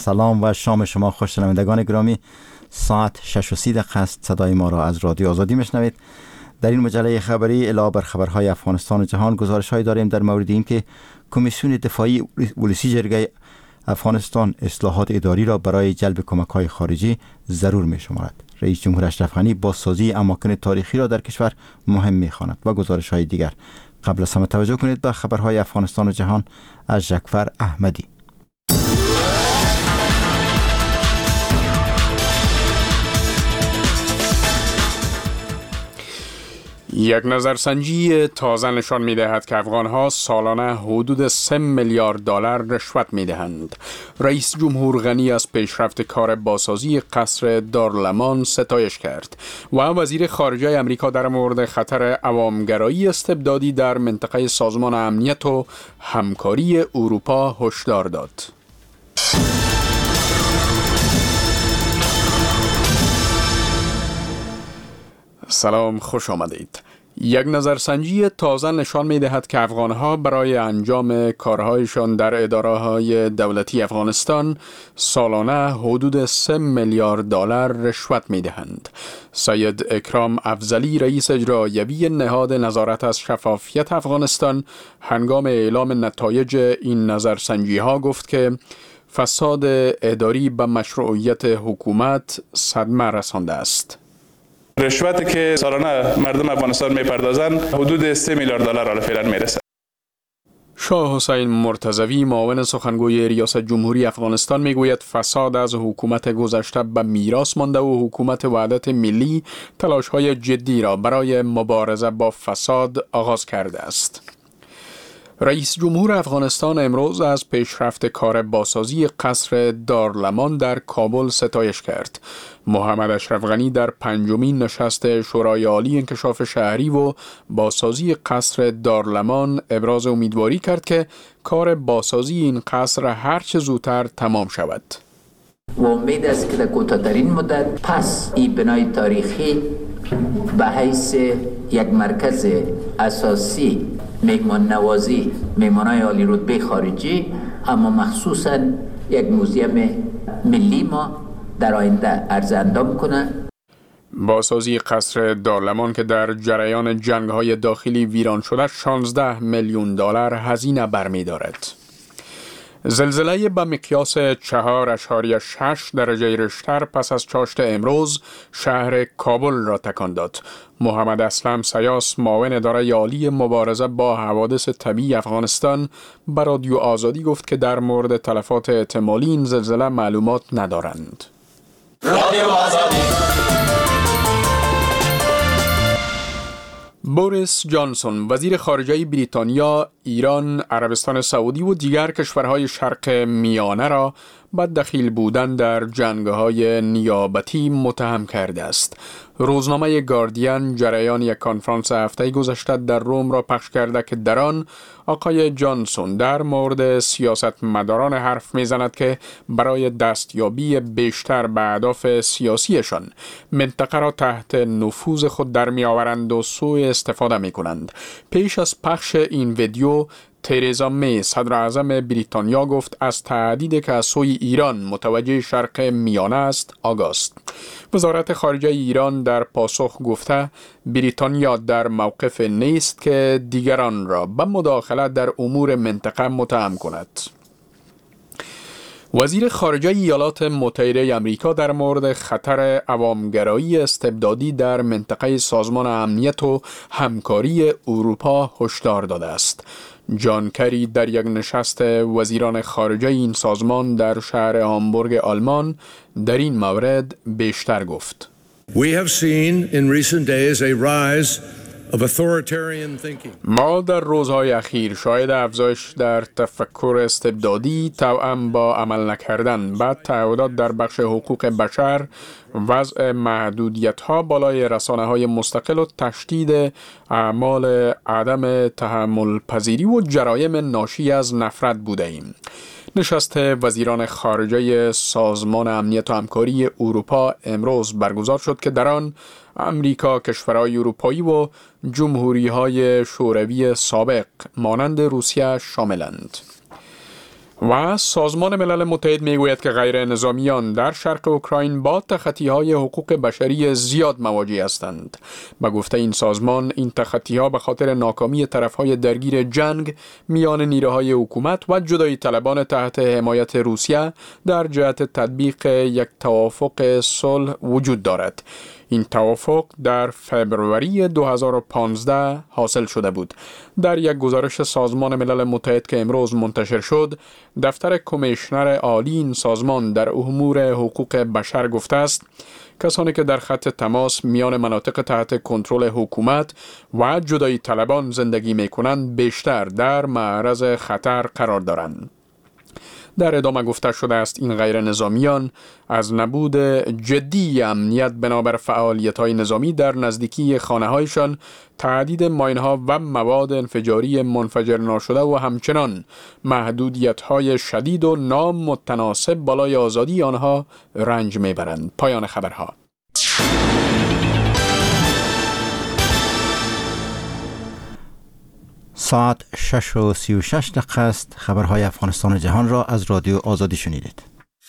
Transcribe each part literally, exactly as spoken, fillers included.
سلام و شام شما خوش شنوندگان گرامی. ساعت شش و سی دقیقه است. صدای ما را از رادیو آزادی میشنوید. در این مجله خبری علاوه بر خبرهای افغانستان و جهان گزارش‌هایی داریم در مورد اینکه کمیسیون دفاعی ولسی جرگه افغانستان اصلاحات اداری را برای جلب کمک‌های خارجی ضرور می‌شمارد. رئیس جمهور اشرف غنی بازسازی اماکن تاریخی را در کشور مهم می‌خواند و گزارش‌های دیگر. قبل از همه توجه کنید به خبرهای افغانستان و جهان از ژکفر احمدی. یک نظرسنجی تازه نشان می‌دهد که افغان‌ها سالانه حدود سه میلیارد دلار رشوت می‌دهند. رئیس جمهور غنی از پیشرفت کار بازسازی قصر دارالمان ستایش کرد و وزیر خارجه آمریکا در مورد خطر عوامگرایی استبدادی در منطقه سازمان امنیت و همکاری اروپا هشدار داد. سلام، خوش آمدید. یک نظرسنجی تازه نشان می دهد که افغانها برای انجام کارهایشان در اداره‌های دولتی افغانستان سالانه حدود سه میلیارد دلار رشوت می دهند. سید اکرام افضلی رئیس اجرایی نهاد نظارت از شفافیت افغانستان هنگام اعلام نتایج این نظرسنجی ها گفت که فساد اداری به مشروعیت حکومت صدمه رسانده است. رشوتی که سالانه مردم افغانستان میپردازند حدود سه میلیارد دلار را فعلا میرسه. شاه حسین مرتضوی معاون سخنگوی ریاست جمهوری افغانستان میگوید فساد از حکومت گذشته به میراث مانده و حکومت وحدت ملی تلاش‌های جدی را برای مبارزه با فساد آغاز کرده است. رئیس جمهور افغانستان امروز از پیشرفت کار بازسازی قصر دارالمان در کابل ستایش کرد. محمد اشرف غنی در پنجمین نشست شورای عالی انکشاف شهری و بازسازی قصر دارالمان ابراز امیدواری کرد که کار بازسازی این قصر هرچه زودتر تمام شود. و امید است که در کوتاه‌ترین مدت پس این بنای تاریخی به حیث یک مرکز اساسی مهمان نوازی مهمانای عالی رتبه خارجی، اما مخصوصاً یک موزیم ملی ما در آینده عرض اندام کنه. بازسازی قصر دارالمان که در جریان جنگ‌های داخلی ویران شده شانزده میلیون دلار هزینه برمی‌دارد. زلزله به مقیاس چهار اشاریه شش درجه ریشتر پس از چاشت امروز شهر کابل را تکان داد. محمد اسلم سیاس معاون اداره عالی مبارزه با حوادث طبیعی افغانستان به رادیو آزادی گفت که در مورد تلفات احتمالی این زلزله معلومات ندارند. رادیو آزادی. بوریس جانسون وزیر خارجه بریتانیا، ایران، عربستان سعودی و دیگر کشورهای شرق میانه را به دخیل بودن در جنگ‌های نیابتی متهم کرده است. روزنامه گاردین جریان یک کنفرانس هفته گذشته در روم را پخش کرده که در آن آقای جانسون در مورد سیاستمداران حرف می‌زند که برای دستیابی بیشتر به اهداف سیاسیشان منطقه را تحت نفوذ خود در می‌آورند و سوء استفاده می‌کنند. پیش از پخش این ویدیو تریزا می صدر اعظم بریتانیا گفت از تهدیدی که از سوی ایران متوجه شرق میانه است آگاه است. وزارت خارجه ایران در پاسخ گفته بریتانیا در موقف نیست که دیگران را به مداخلت در امور منطقه متهم کند. وزیر خارجه ایالات متحده آمریکا در مورد خطر عوامگرایی استبدادی در منطقه سازمان امنیت و همکاری اروپا هشدار داده است. جان کری در یک نشست وزیران خارجه این سازمان در شهر هامبورگ آلمان در این مورد بیشتر گفت. We have seen in recent days a rise of authoritarian thinking. ما در روزهای اخیر شاهد افزایش در تفکر استبدادی توأم با عمل نکردن، بعد تعهدات در بخش حقوق بشر، وضع محدودیت‌ها بالای رسانه‌های مستقل و تشدید اعمال عدم تحمل پذیری و جرایم ناشی از نفرت بوده ایم. نشست وزیران خارجه سازمان امنیت و همکاری اروپا امروز برگزار شد که در آن امریکا، کشورهای اروپایی و جمهوری‌های شوروی سابق مانند روسیه شاملند. و سازمان ملل متحد میگوید که غیر نظامیان در شرق اوکراین با تخطی‌های حقوق بشری زیاد مواجه هستند. به گفته این سازمان، این تخطی‌ها به خاطر ناکامی طرف‌های درگیر جنگ میان نیروهای حکومت و جدایی طلبان تحت حمایت روسیه در جهت تطبیق یک توافق صلح وجود دارد. این توافق در فبروری دو هزار و پانزده حاصل شده بود. در یک گزارش سازمان ملل متحد که امروز منتشر شد، دفتر کمیشنر عالی این سازمان در امور حقوق بشر گفته است کسانی که در خط تماس میان مناطق تحت کنترل حکومت و جدایی طلبان زندگی می کنند بیشتر در معرض خطر قرار دارند. در ادامه گفته شده است این غیر نظامیان از نبود جدی امنیت بنابر فعالیت‌های نظامی در نزدیکی خانه‌هایشان، تعدید ماین‌ها و مواد انفجاری منفجر ناشده و همچنان محدودیت‌های شدید و نامتناسب بالای آزادی آنها رنج می‌برند. پایان خبرها. ساعت شش و سی و شش دقیقه است. خبرهای افغانستان و جهان را از رادیو آزادی شنیدید.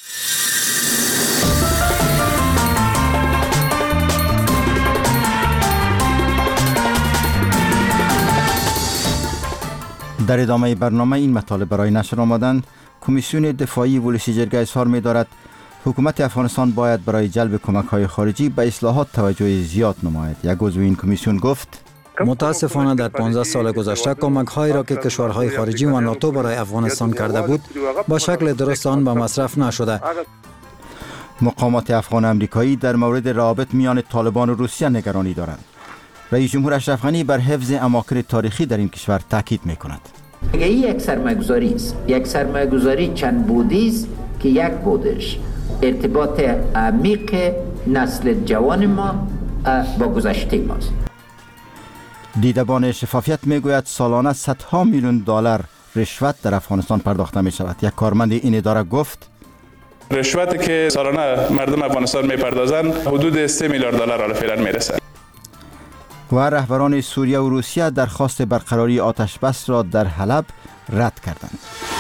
در ادامه برنامه این مطالب برای نشر آمدند. کمیسیون دفاعی ولسی جرگه اظهار می دارد حکومت افغانستان باید برای جلب کمک‌های خارجی به اصلاحات توجه زیاد نماید. یک عضو این کمیسیون گفت متاسفانه در پانزده سال گذشته کمک‌هایی را که کشورهای خارجی و ناتو برای افغانستان کرده بود با شکل درست آن به مصرف نشده. مقامات افغان امریکایی در مورد روابط میان طالبان و روسیه نگرانی دارند. رئیس جمهور اشرف غنی بر حفظ اماکن تاریخی در این کشور تاکید می‌کند. این یک سرمایه‌گذاری است، یک سرمایه‌گذاری چند بودی است که یک بودش ارتباط عمیق نسل جوان ما با گذشته ماست. دیدبان شفافیت میگوید سالانه صدها میلیون دلار رشوت در افغانستان پرداخته می شود. یک کارمند این اداره گفت رشوتی که سالانه مردم افغانستان میپردازند حدود سه میلیارد دلار را فعلا میرسد. و رهبران سوریه و روسیه درخواست برقراری آتش بس را در حلب رد کردند.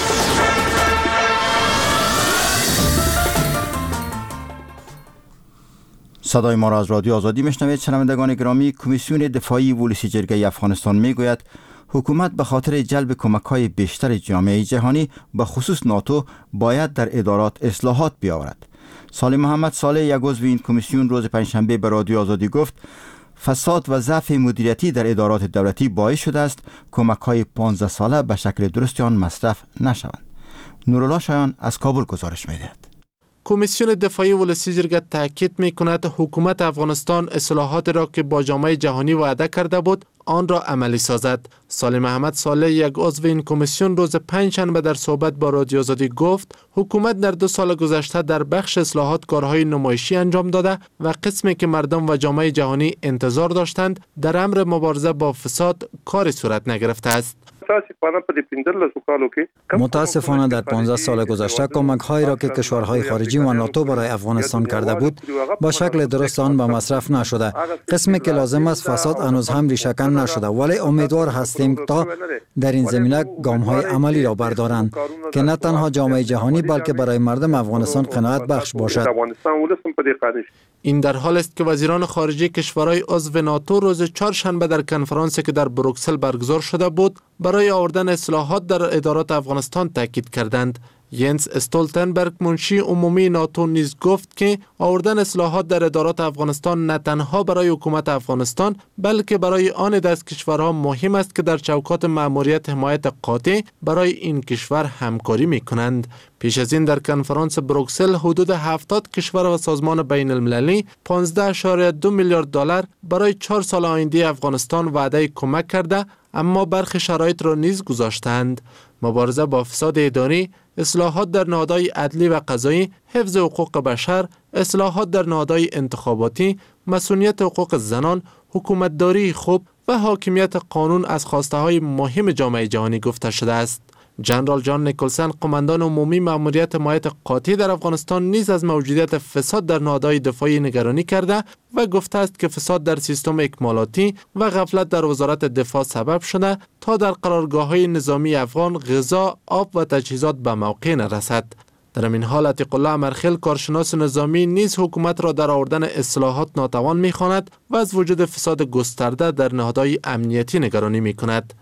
صدای ما را از رادیو آزادی میشنوید. شنوندگان گرامی، کمیسیون دفاعی ولسی جرگه افغانستان میگوید حکومت به خاطر جلب کمک‌های بیشتر جامعه جهانی به خصوص ناتو باید در ادارات اصلاحات بیاورد. سالم محمد صالح، یک عضو این کمیسیون، روز پنجشنبه به رادیو آزادی گفت فساد و ضعف مدیریتی در ادارات دولتی باعث شده است کمک‌های پانزده ساله به شکل درست آن مصرف نشوند. نورالله شایان از کابل گزارش می‌دهد. کمیسیون دفاعی ولسی جرگه تاکید می‌کند حکومت افغانستان اصلاحات را که با جامعه جهانی وعده کرده بود آن را عملی سازد. سالم محمد صالح، یک عضو این کمیسیون، روز پنجشنبه در صحبت با رادیو آزادی گفت حکومت در دو سال گذشته در بخش اصلاحات کارهای نمایشی انجام داده و قسمی که مردم و جامعه جهانی انتظار داشتند در امر مبارزه با فساد کاری صورت نگرفته است. متاسفانه در پانزده سال گذشته کمک‌هایی را که کشورهای خارجی و ناتو برای افغانستان کرده بود با شکل درست آن به مصرف نشده. قسمی که لازم است فساد هنوز هم ریشه‌کن نشده، ولی امیدوار هستیم تا در این زمینه گام‌های عملی را بردارند که نه تنها جامعه جهانی بلکه برای مردم افغانستان قناعت بخش باشد. این در حال است که وزیران خارجه کشورهای عضو ناتو روز چهارشنبه در کنفرانسی که در بروکسل برگزار شده بود برای آوردن اصلاحات در ادارات افغانستان تاکید کردند. ینس استولتنبرگ، منشی عمومی ناتو، نیز گفت که آوردن اصلاحات در ادارات افغانستان نه تنها برای حکومت افغانستان بلکه برای آن دست کشورها مهم است که در چوکات مأموریت حمایت قاطع برای این کشور همکاری می کنند. پیش از این در کنفرانس بروکسل حدود هفتاد کشور و سازمان بین المللی پانزده اشاریه دو میلیارد دلار برای چهار سال آینده افغانستان وعده کمک کرده، اما برخی شرایط را نیز گذاشتند. مبارزه با فساد اداری، اصلاحات در نهادهای عدلی و قضایی، حفظ حقوق بشر، اصلاحات در نهادهای انتخاباتی، مسئولیت حقوق زنان، حکومتداری خوب و حاکمیت قانون از خواسته‌های مهم جامعه جهانی گفته شده است. جنرال جان نیکلسن قماندان عمومی مأموریت حمایت قاطع در افغانستان نیز از موجودیت فساد در نهادهای دفاعی نگرانی کرده و گفته است که فساد در سیستم اکمالاتی و غفلت در وزارت دفاع سبب شده تا در قرارگاه‌های نظامی افغان غذا، آب و تجهیزات به موقع نرسد. در این حال عتیق الله امرخیل کارشناس نظامی نیز حکومت را در آوردن اصلاحات ناتوان می‌خواند و از وجود فساد گسترده در نهادهای امنیتی نگرانی می‌کند.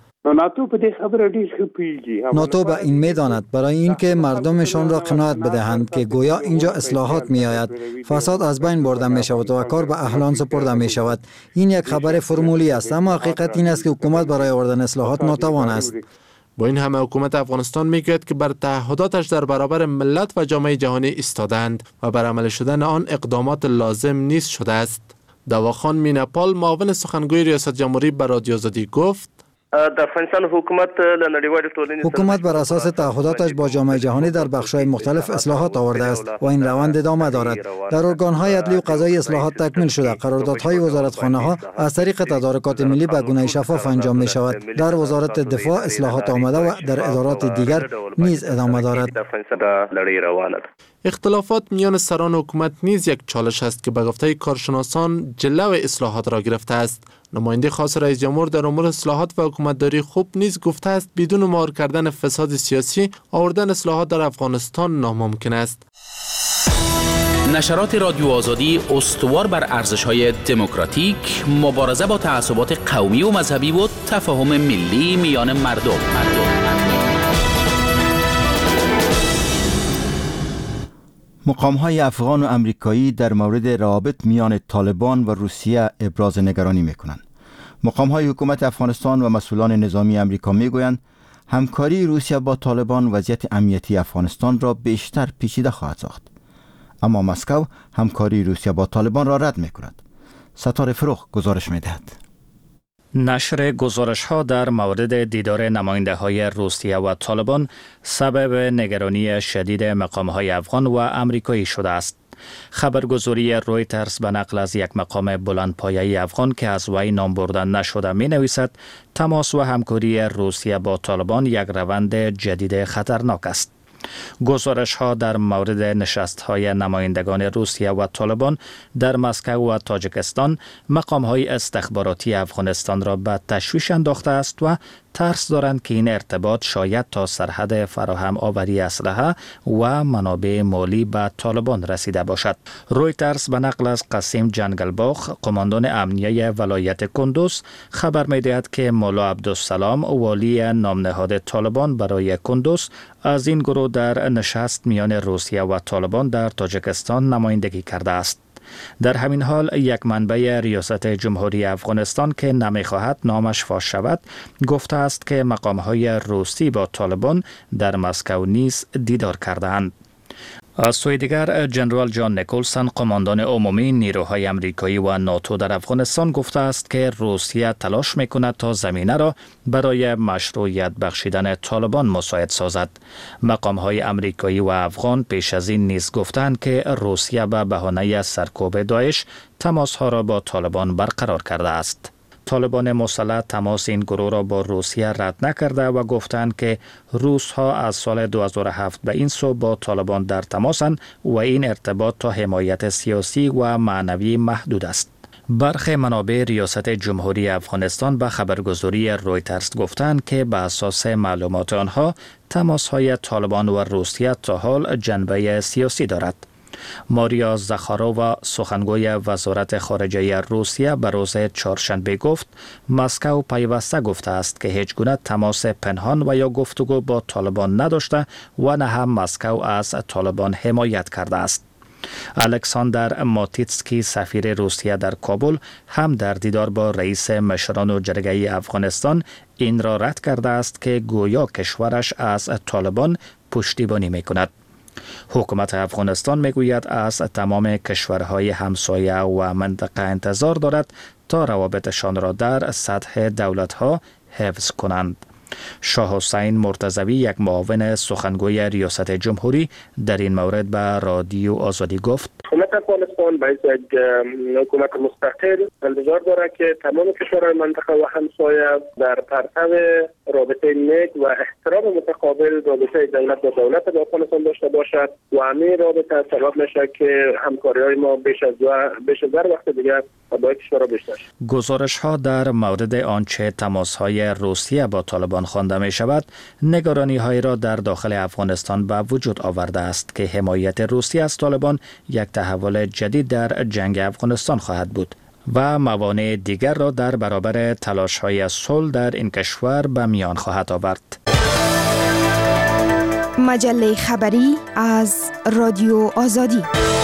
ناتو به این می‌داند برای اینکه مردمشان را قناعت بدهند که گویا اینجا اصلاحات می‌آید، فساد از بین برده می‌شود و کار به اهلان سپرده می‌شود. این یک خبر فرمولی است، اما حقیقت این است که حکومت برای آوردن اصلاحات ناتوان است. با این همه حکومت افغانستان میگوید که بر تعهداتش در برابر ملت و جامعه جهانی ایستادند و بر عمل شدن آن اقدامات لازم نیست شده است. دواخان میناپال معاون سخنگوی ریاست جمهوری به رادیو آزادی گفت د افغانستان حکومت له نړیوالې ټولنې حکومت بر اساس تعهداتش با جامعه جهانی در بخش‌های مختلف اصلاحات آورده است و این روند ادامه دارد. در ارگان‌های عدلی و قضایی اصلاحات تکمیل شده. قراردادهای وزارتخانه‌ها از طریق تدارکات ملی به گونه شفاف انجام می‌شود. در وزارت دفاع اصلاحات آمده و در ادارات دیگر نیز ادامه دارد. اختلافات میان سران حکومت نیز یک چالش است که به گفته کارشناسان جلو اصلاحات را گرفته است. نماینده خاص رئیس جمهور در امور اصلاحات و حکومتداری خوب نیز گفته است بدون مهار کردن فساد سیاسی آوردن اصلاحات در افغانستان ناممکن است. نشرات رادیو آزادی استوار بر ارزش‌های دموکراتیک، مبارزه با تعصبات قومی و مذهبی و تفاهم ملی میان مردم. مقام‌های افغان و امریکایی در مورد روابط میان طالبان و روسیه ابراز نگرانی می‌کنند. مقام‌های حکومت افغانستان و مسئولان نظامی امریکا می‌گویند همکاری روسیه با طالبان وضعیت امنیتی افغانستان را بیشتر پیچیده خواهد ساخت. اما مسکو همکاری روسیه با طالبان را رد می‌کند. ستاره فروغ گزارش می‌دهد. نشر گزارش ها در مورد دیدار نماینده های روسیه و طالبان سبب نگرانی شدید مقام های افغان و امریکایی شده است. خبرگزاری رویترز به نقل از یک مقام بلندپایه افغان که از وی نام برده نشده می نویسد تماس و همکاری روسیه با طالبان یک روند جدید خطرناک است. گزارش ها در مورد نشست های نمایندگان روسیه و طالبان در مسکو و تاجیکستان مقام های استخباراتی افغانستان را به تشویش انداخته است و ترس دارند که این ارتباط شاید تا سرحد فراهم آوری اسلحه و منابع مالی به طالبان رسیده باشد. رویترز به نقل از قاسم جنگلباخ قماندان امنیه ولایت کندوز خبر می دهد که مولا عبدالسلام والی نام نهاد طالبان برای کندوز از این گروه در نشست میان روسیه و طالبان در تاجیکستان نمایندگی کرده است. در همین حال یک منبع ریاست جمهوری افغانستان که نمی‌خواهد نامش فاش شود گفته است که مقام‌های روسی با طالبان در مسکو نیز دیدار کردند. از سوی دیگر جنرال جان نیکلسن قماندان عمومی نیروهای امریکایی و ناتو در افغانستان گفته است که روسیه تلاش می‌کند تا زمینه را برای مشروعیت بخشیدن طالبان مساعد سازد. مقام‌های امریکایی و افغان پیش از این نیز گفتند که روسیه به بهانه سرکوب داعش تماس‌ها را با طالبان برقرار کرده است. طالبان مسلح تماس این گروه را با روسیه رد نکرده و گفتند که روس ها از سال دو هزار و هفت به این سو با طالبان در تماسند و این ارتباط تا حمایت سیاسی و معنوی محدود است. برخی منابع ریاست جمهوری افغانستان به خبرگزاری رویترز گفتند که به اساس معلومات آنها تماس‌های طالبان و روسیه تا حال جنبه سیاسی دارد. ماریا زخارووا سخنگوی وزارت خارجه روسیه به روز چهارشنبه گفت مسکو پیوسته گفته است که هیچ گونه تماس پنهان و یا گفتگو با طالبان نداشته و نه هم مسکو از طالبان حمایت کرده است. الکساندر ماتیتسکی سفیر روسیه در کابل هم در دیدار با رئیس مشران و جرگه افغانستان این را رد کرده است که گویا کشورش از طالبان پشتیبانی می‌کند. حکومت افغانستان میگوید از تمام کشورهای همسایه و منطقه انتظار دارد تا روابطشان را در سطح دولت‌ها حفظ کنند. شاه حسین مرتضوی یک معاون سخنگوی ریاست جمهوری در این مورد به رادیو آزادی گفت حکومت افغانستان به یک حکومت مستقل انتظار داره که تمام کشورهای منطقه و همسایه در پرتو رابطه نیک و احترام متقابل رابطه دولت با دولت با افغانستان داشته باشد و همین رابطه سبب میشه که همکاری‌های ما بیش از بیش از وقت دیگر با کشورها بیشتر شد. گزارش‌ها در مورد آنچه تماس‌های روسیه با طالبان خوانده می‌شود، نگرانی‌های را در داخل افغانستان به وجود آورده است که حمایت روسیه از طالبان یک تحول جدید در جنگ افغانستان خواهد بود و موانع دیگر را در برابر تلاش‌های صلح در این کشور به میان خواهد آورد. مجله خبری از رادیو آزادی.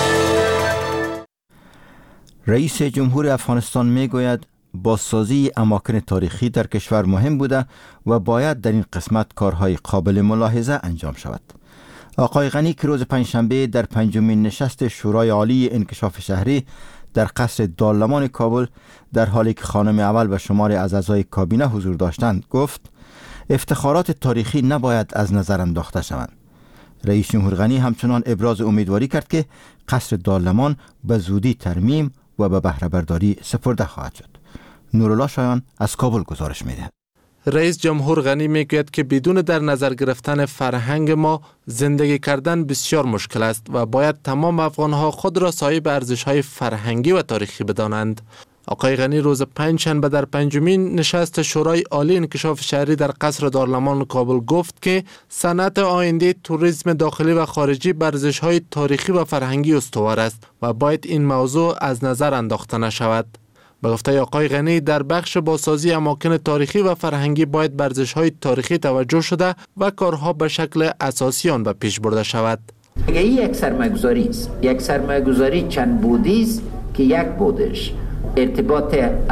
رئیس جمهور افغانستان میگوید بازسازی اماکن تاریخی در کشور مهم بوده و باید در این قسمت کارهای قابل ملاحظه انجام شود. آقای غنی که روز پنجشنبه در پنجمین نشست شورای عالی انکشاف شهری در قصر دارالمان کابل در حالی که خانم اول و شماری از اعضای کابینه حضور داشتند گفت افتخارات تاریخی نباید از نظر انداخته شوند. رئیس جمهور غنی همچنان ابراز امیدواری کرد که قصر دارالمان به زودی ترمیم و به بهره برداری سپرده خواهد شد. نورالله شایان از کابل گزارش می‌دهد. رئیس جمهور غنی میگوید که بدون در نظر گرفتن فرهنگ ما زندگی کردن بسیار مشکل است و باید تمام افغانها خود را صاحب ارزش‌های فرهنگی و تاریخی بدانند. آقای غنی روز پنجشنبه در پنجمین نشست شورای عالی انکشاف شهری در قصر دارالمان کابل گفت که صنعت آینده توریسم داخلی و خارجی بر ارزش‌های تاریخی و فرهنگی استوار است و باید این موضوع از نظر انداخته نشود. به گفته آقای غنی در بخش بازسازی اماکن تاریخی و فرهنگی باید بر ارزش‌های تاریخی توجه شده و کارها به شکل اساسی آن به پیش برده شود. این یک سرمایه‌گذاری است، یک سرمایه‌گذاری چند بودی است که یک بودش ارتباط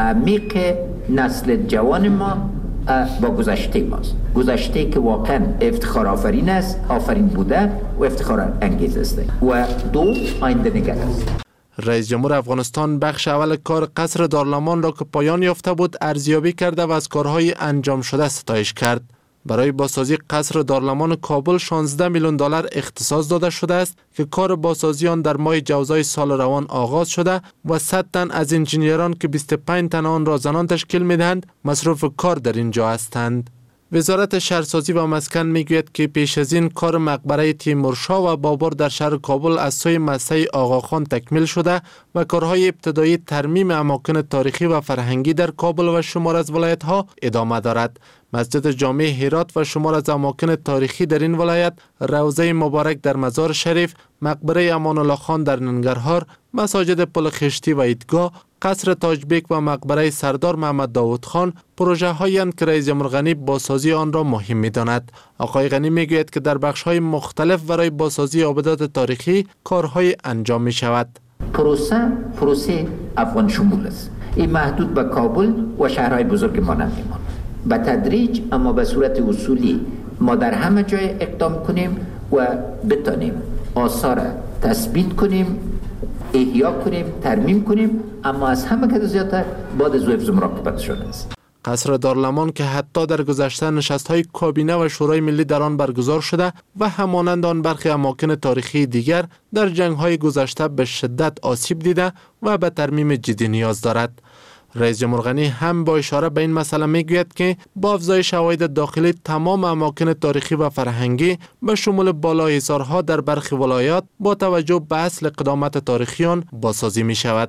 عمیق نسل جوان ما با گذشته ماست، گذشته که واقعا افتخار آفرین است، آفرین بوده و افتخار انگیز است و دو آینده نگر است. رئیس جمهور افغانستان بخش اول کار قصر دارالمان را که پایان یافته بود ارزیابی کرده و از کارهای انجام شده ستایش کرد. برای بازسازی قصر دارالمان کابل شانزده میلیون دلار اختصاص داده شده است که کار بازسازی آن در ماه جوزای سال روان آغاز شده و صد تن از انجینیران که بیست و پنج تن آن را زنان تشکیل می‌دهند مصروف کار در اینجا هستند. وزارت شهرسازی و مسکن میگوید که پیش از این کار مقبره تیمورشاه و بابر در شهر کابل از سوی مدرسه آقاخان تکمیل شده و کارهای ابتدایی ترمیم اماکن تاریخی و فرهنگی در کابل و شمار از ولایت‌ها ادامه دارد. مسجد جامع هرات و شمار از اماکن تاریخی در این ولایت، روضه مبارک در مزار شریف، مقبره امان الله خان در ننگرهار، مساجد پل خشتی و ایدگاه، قصر تاجبیک و مقبره سردار محمد داود خان پروژه هایی که رئیس جمهور غنی بازسازی آن را مهم می‌داند. آقای غنی میگوید که در بخش‌های مختلف برای بازسازی آبادات تاریخی کارهای انجام می‌شود. پروسه پروسه افغان شمول است. این محدود به کابل و شهرهای بزرگ ما نمی‌ماند. به تدریج اما به صورت اصولی ما در همه جای اقدام کنیم و بتانیم آثار تثبیت کنیم، احیا کنیم، ترمیم کنیم، اما از همه که زیادتر بعد از حفظ مراقبت شده است. قصر دارالمان که حتی در گذشته نشست‌های کابینه و شورای ملی در آن برگزار شده و همانند آن برخی اماکن تاریخی دیگر در جنگ‌های گذشته به شدت آسیب دیده و به ترمیم جدی نیاز دارد. رئیس جمهور غنی هم با اشاره به این مسئله میگوید که با افزایش شواهد داخلی تمام اماکن تاریخی و فرهنگی به شمول بالاحصارها در برخی ولایات با توجه به اصل قدامت تاریخی آن بازسازی می شود.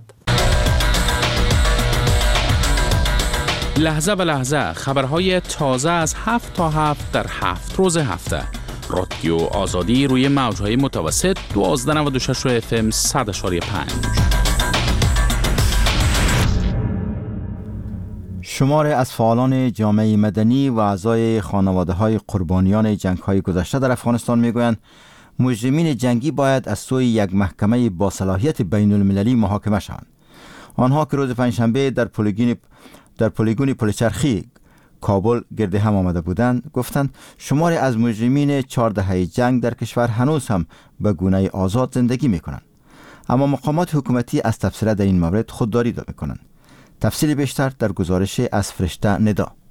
لحظه به لحظه خبرهای تازه از هفت تا هفت در هفت روز هفته. رادیو آزادی روی موجهای متوسط دوازده نود و شش اف ام صد و پنج. شمار از فعالان جامعه مدنی و اعضای خانواده‌های قربانیان جنگ‌های گذشته در افغانستان میگویند مجرمین جنگی باید از سوی یک محکمه با صلاحیت بین المللی محاکمه شوند. آنها که روز پنجشنبه در پلیگون در پلیگون پلچرخی کابل گرد هم آمده بودند گفتند شمار از مجرمین چهار دهه جنگ در کشور هنوز هم به گونه آزاد زندگی میکنند، اما مقامات حکومتی از تبصره در این مورد خودداری میکنند. تفصیل بیشتر در گزارش از فرشته ندا.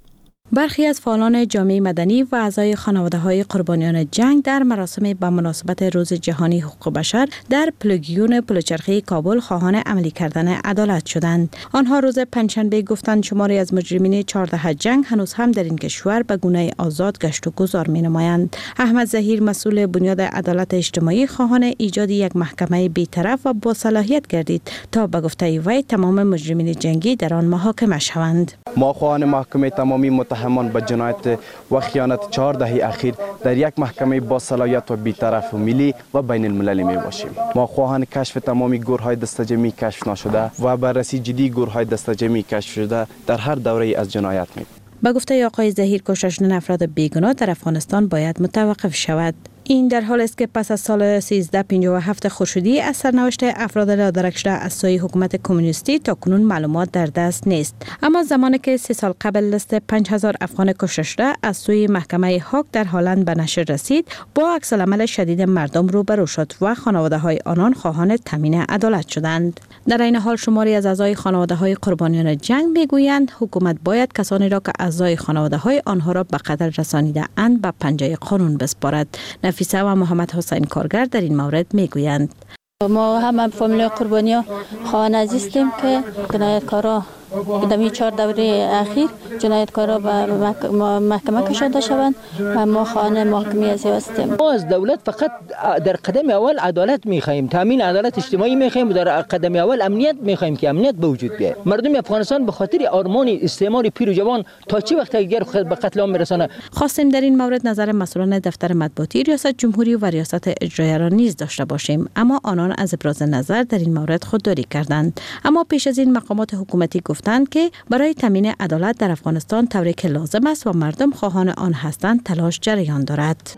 برخی از فعالان جامعه مدنی و اعضای خانواده‌های قربانیان جنگ در مراسم به مناسبت روز جهانی حقوق بشر در پلگیون پلچرخی کابل خواهان عملی کردن عدالت شدند. آنها روز پنجشنبه گفتند شماری از مجرمین چهارده جنگ هنوز هم در این کشور به گونه آزاد گشت و گذار می‌نمایند. احمد ظهیر مسئول بنیاد عدالت اجتماعی خواهان ایجاد یک محکمه بی‌طرف و با صلاحیت گردید تا به گفته وی تمام مجرمین جنگی در آن محاکمه شوند. ما خواهان محکمه تمامی متهمان به جنایت و خیانت چهار دهه اخیر در یک محکمه با صلاحیت و بی‌طرف و ملی و بین المللی می باشیم. ما خواهان کشف تمامی گورهای دستجمعی کشف نشده و بررسی جدی گورهای دستجمعی کشف شده در هر دوره از جنایت می. به گفته آقای ظهیر کشتن افراد بیگناه در افغانستان باید متوقف شود. این در حال است که پس از سال سیزده پنجاه و هفت خورشیدی از سرنوشت افراد لادرک شده از سوی حکومت کمونیستی تا کنون معلومات در دست نیست. اما زمانی که سه سال قبل لیست پنج هزار افغان کشته شده از سوی محکمه هاگ در هلند به نشر رسید، با عکس‌العمل شدید مردم روبرو شد و خانواده‌های آنان خواهان تامین عدالت شدند. در این حال شماری از اعضای خانواده‌های قربانیان جنگ میگویند حکومت باید کسانی را که اعضای خانواده‌های آنها را به قتل رسانیده اند به پنجه قانون بسپارد. نفیسه و محمد حسین کارگر در این مورد میگویند ما هم فامیل قربانیان خواهان عزیزیم که جنایتکارا در این چهار دوره اخیر جنایتکارا به محکمه کشانده شوند و ما خواهان محاکمه هستیم. ما از دولت فقط در قدم اول عدالت می‌خواهیم، تامین عدالت اجتماعی می‌خواهیم و در قدم اول امنیت می‌خواهیم که امنیت به وجود بیاید. مردم افغانستان به خاطر آرمان استعمار پیر و جوان تا چه وقت دیگر به قتل عام می‌رسانه. خواستیم در این مورد نظر مسئولان دفتر مطبوعاتی ریاست جمهوری و ریاست اجرایی را نیز داشته باشیم، اما آنان از ابراز نظر در این مورد خودداری کردند. اما پیش از این مقامات حکومتی گفتند که برای تامین عدالت در افغانستان طوری که لازم است و مردم خواهان آن هستند تلاش جریان دارد.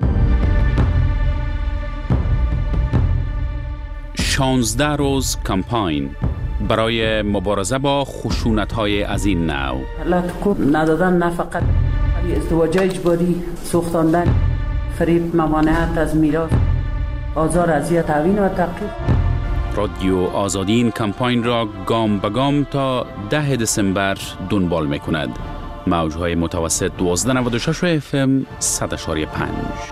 شانزده روز کمپاین برای مبارزه با خشونت‌های از این نوع. لطفاً ندادن نه فقط ازدواج اجباری، سوختاندن، فریب، ممانعت از میراث، آزار، اذیت، تعوین و تعقیب. رادیو آزادی این کمپاین را گام به گام تا ده دسامبر دنبال می‌کند. موج‌های متوسط دوازده نود و شش اف ام صد و پنج.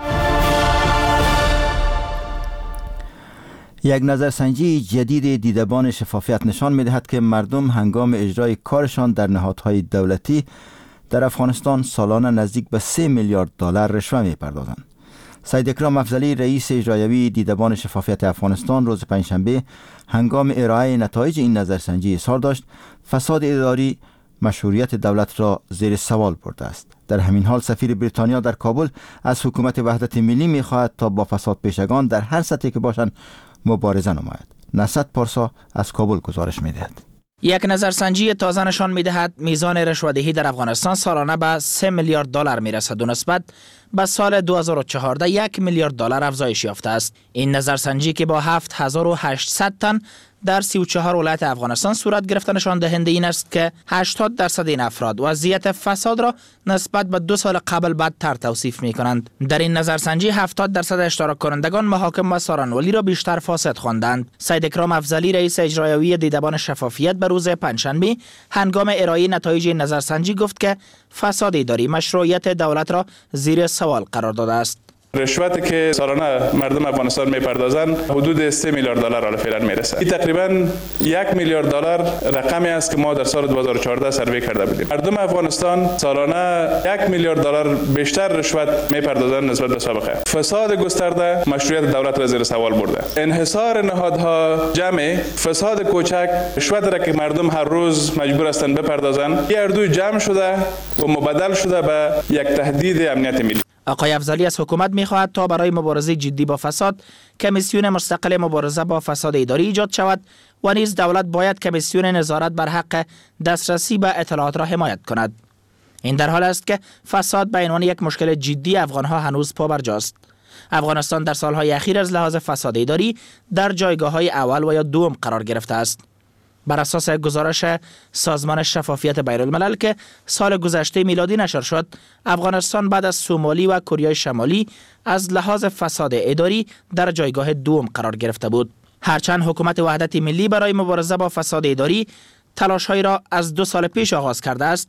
یک نظرسنجی جدید دیدبان شفافیت نشان می‌دهد که مردم هنگام اجرای کارشان در نهادهای دولتی در افغانستان سالانه نزدیک به سه میلیارد دلار رشوه می‌پردازند. سید اکرام افضلی رئیس اجرایی دیدبان شفافیت افغانستان روز پنجشنبه هنگام ارائه نتایج این نظرسنجی اظهار داشت فساد اداری مشروعیت دولت را زیر سوال برده است. در همین حال سفیر بریتانیا در کابل از حکومت وحدت ملی می‌خواهد تا با فساد پیشگان در هر سطحی که باشند مبارزه نماید. نصرت پارسا از کابل گزارش می‌دهد. یک نظرسنجی تازه نشان می‌دهد میزان رشوه‌دهی در افغانستان سالانه به سه میلیارد دلار می‌رسد و نسبت به سال دو هزار و چهارده یک میلیارد دلار افزایش یافته است. این نظرسنجی که با هفت هزار و هشتصد تن در سی و چهار ولایت افغانستان صورت گرفته نشان دهنده این است که هشتاد درصد این افراد وضعیت فساد را نسبت به دو سال قبل بدتر توصیف می کنند. در این نظرسنجی هفتاد درصد اشتراک کنندگان محاکم و سارنولی را بیشتر فاسد خواندند. سید اکرام افضلی رئیس اجرایی دیدبان شفافیت به روز پنجشنبه هنگام ارائه نتایج این نظرسنجی گفت که فساد اداری مشروعیت دولت را زیر سوال قرار داده است. رشوتی که سالانه مردم افغانستان میپردازند حدود سه میلیارد دلار حالا فعلا میرسه. این تقریبا یک میلیارد دلار رقمی است که ما در سال دو هزار و چهارده سروی کرده بودیم. مردم افغانستان سالانه یک میلیارد دلار بیشتر رشوت میپردازند نسبت به سابقه. فساد گسترده مشروعیت دولت را زیر سوال برده. انحصار نهادها جمع، فساد کوچک، رشوت را که مردم هر روز مجبور هستند بپردازند، این اردو جمع شده و مبدل شده به یک تهدید امنیت ملی. آقای افضلی از حکومت می‌خواهد تا برای مبارزه جدی با فساد کمیسیون مستقل مبارزه با فساد اداری ایجاد شود و نیز دولت باید کمیسیون نظارت بر حق دسترسی به اطلاعات را حمایت کند. این در حال است که فساد به عنوان یک مشکل جدی افغان‌ها هنوز پابرجاست. افغانستان در سالهای اخیر از لحاظ فساد اداری در جایگاه‌های اول و یا دوم قرار گرفته است. بر اساس گزارش سازمان شفافیت بین الملل که سال گذشته میلادی نشر شد، افغانستان بعد از سومالی و کره شمالی از لحاظ فساد اداری در جایگاه دوم قرار گرفته بود. هرچند حکومت وحدت ملی برای مبارزه با فساد اداری تلاش‌هایی را از دو سال پیش آغاز کرده است،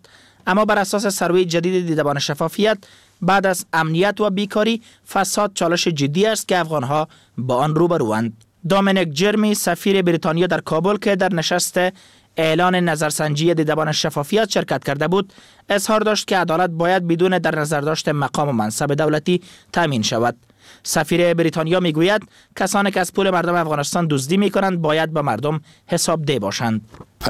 اما بر اساس سروی جدید دیدبان شفافیت، بعد از امنیت و بیکاری، فساد چالش جدی است که افغانها با آن روبروند. دامینیک جرمی، سفیر بریتانیا در کابل که در نشست اعلان نظرسنجی دیدبان شفافیت شرکت کرده بود، اظهار داشت که عدالت باید بدون در نظر داشت مقام و منصب دولتی تامین شود. سفیر بریتانیا میگوید کسانی که از پول مردم افغانستان دزدی میکنند باید به مردم حسابدهی باشند.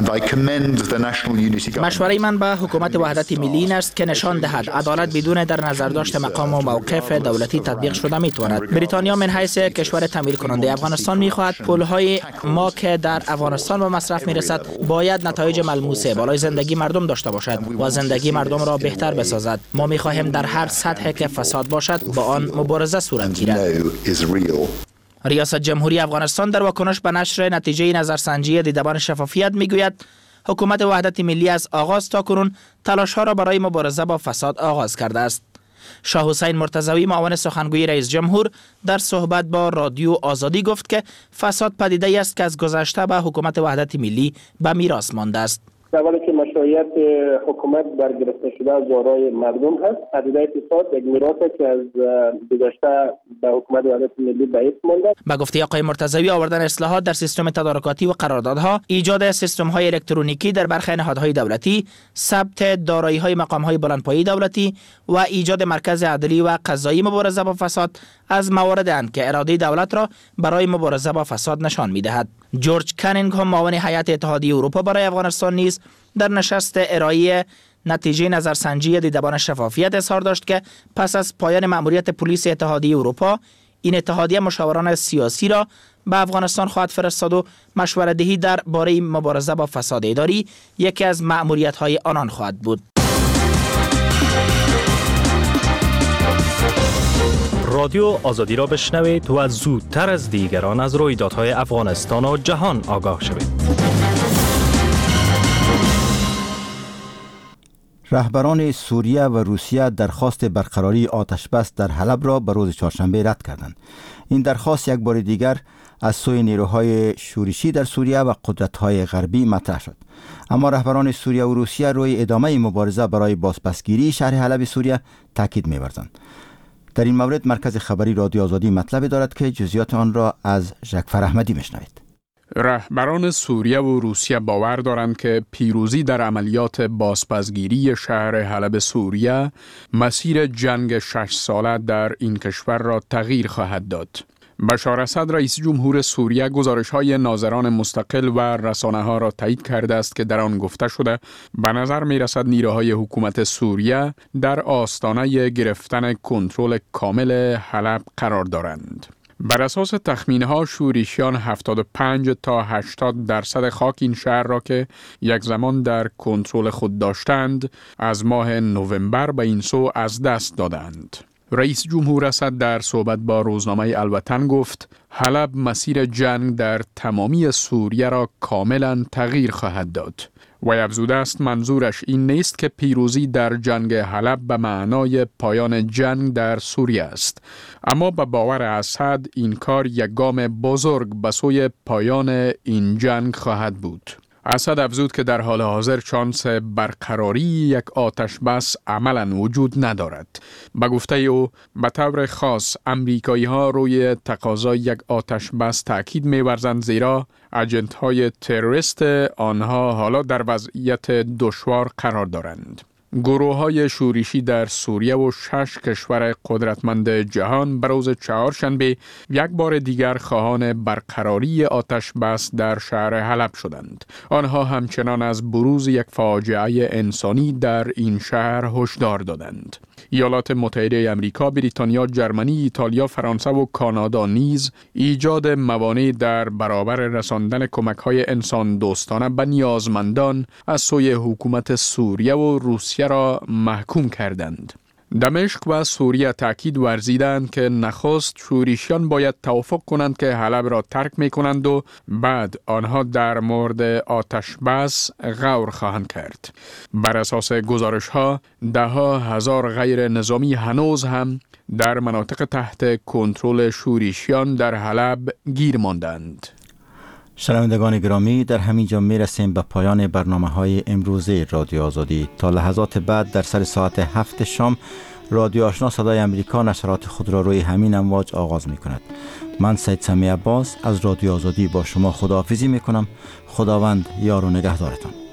مشوره من به حکومت وحدت ملی این است که نشان دهد عدالت بدون در نظر داشت مقام و موقف دولتی تطبیق شده میتواند. بریتانیا من حیث کشور تمویل کننده افغانستان میخواهد پولهای ما که در افغانستان به مصرف میرسد باید نتایج ملموس بالای زندگی مردم داشته باشد و زندگی مردم را بهتر بسازد. ما میخواهیم در هر سطح که فساد باشد با آن مبارزه صورت گیرد. ریاست جمهوری افغانستان در واکنش به نشر نتیجه نظرسنجی دیدبان شفافیت میگوید حکومت وحدت ملی از آغاز تا کنون تلاش‌ها را برای مبارزه با فساد آغاز کرده است. شاه حسین مرتضوی معاون سخنگوی رئیس جمهور در صحبت با رادیو آزادی گفت که فساد پدیده‌ای است که از گذشته به حکومت وحدت ملی به میراث مانده است. اولی که مشروعیت حکومت برگرفته شده از دارای مردم هست. پدیده فساد یک میراثی که از گذشته به حکومت وحدت ملی بعید مانده. به گفته آقای مرتضوی، آوردن اصلاحات در سیستم تدارکاتی و قراردادها، ایجاد سیستم‌های الکترونیکی در برخی نهادهای دولتی، ثبت دارایی‌های مقام‌های بلندپایه دولتی و ایجاد مرکز عدلی و قضایی مبارزه با فساد از مواردند که اراده دولت را برای مبارزه با فساد نشان می‌دهد. جورج کنینگهام، معاون هیئت اتحادیه اروپا برای افغانستان نیز در نشست ارائه نتیجه نظرسنجی دیدبان شفافیت اظهار داشت که پس از پایان مأموریت پلیس اتحادیه اروپا، این اتحادیه مشاوران سیاسی را به افغانستان خواهد فرستاد و مشورت دهی در باره مبارزه با فساد اداری یکی از مأموریت‌های آنان خواهد بود. رادیو آزادی را بشنوید و زودتر از دیگران از رویدادهای افغانستان و جهان آگاه شوید. رهبران سوریه و روسیه درخواست برقراری آتش بس در حلب را به روز چهارشنبه رد کردند. این درخواست یک بار دیگر از سوی نیروهای شورشی در سوریه و قدرت‌های غربی مطرح شد. اما رهبران سوریه و روسیه روی ادامه مبارزه برای بازپسگیری شهر حلب سوریه تاکید می‌ورزند. در این مورد مرکز خبری رادیو آزادی مطلب دارد که جزئیات آن را از جعفر احمدی میشنوید. رهبران سوریه و روسیه باور دارند که پیروزی در عملیات بازپسگیری شهر حلب سوریه مسیر جنگ شش ساله در این کشور را تغییر خواهد داد. بشار اسد رئیس جمهور سوریه گزارش‌های ناظران مستقل و رسانه‌ها را تایید کرده است که در آن گفته شده به نظر می‌رسد نیروهای حکومت سوریه در آستانه گرفتن کنترل کامل حلب قرار دارند. بر اساس تخمین‌ها شورشیان هفتاد و پنج تا هشتاد درصد خاک این شهر را که یک زمان در کنترل خود داشتند از ماه نوامبر به این سو از دست دادند. رئیس جمهور اسد در صحبت با روزنامه الوطن گفت حلب مسیر جنگ در تمامی سوریه را کاملا تغییر خواهد داد. و افزوده است منظورش این نیست که پیروزی در جنگ حلب به معنای پایان جنگ در سوریه است، اما به باور اسد این کار یک گام بزرگ به سوی پایان این جنگ خواهد بود. اسد افزود که در حال حاضر شانس برقراری یک آتش بس عملاً وجود ندارد. به گفته او به طور خاص امریکایی ها روی تقاضای یک آتش بس تاکید می‌ورزند، زیرا اجنت های تروریست آنها حالا در وضعیت دشوار قرار دارند. گروه های شورشی در سوریه و شش کشور قدرتمند جهان به روز چهارشنبه یک بار دیگر خواهان برقراری آتش بس در شهر حلب شدند. آنها همچنان از بروز یک فاجعه انسانی در این شهر هشدار دادند. ایالات متحده امریکا، بریتانیا، جرمنی، ایتالیا، فرانسه و کانادا نیز ایجاد موانع در برابر رساندن کمک‌های انسان دوستانه به نیازمندان از سوی حکومت سوریه و روسیه را محکوم کردند. دمشق و سوریه تاکید ورزیدند که نخست شورشیان باید توافق کنند که حلب را ترک می کنند و بعد آنها در مورد آتش بس غور خواهند کرد. بر اساس گزارش ها ده ها هزار غیر نظامی هنوز هم در مناطق تحت کنترل شورشیان در حلب گیر ماندند. شنوندگان گرامی، در همین جا می رسیم به پایان برنامه های امروزه رادیو آزادی. تا لحظات بعد در سر ساعت هفت شام رادیو آشنا صدای امریکا نشرات خود را روی همین امواج آغاز می کند. من سید سمی عباس از رادیو آزادی با شما خداحافظی می کنم. خداوند یار و نگهدارتان.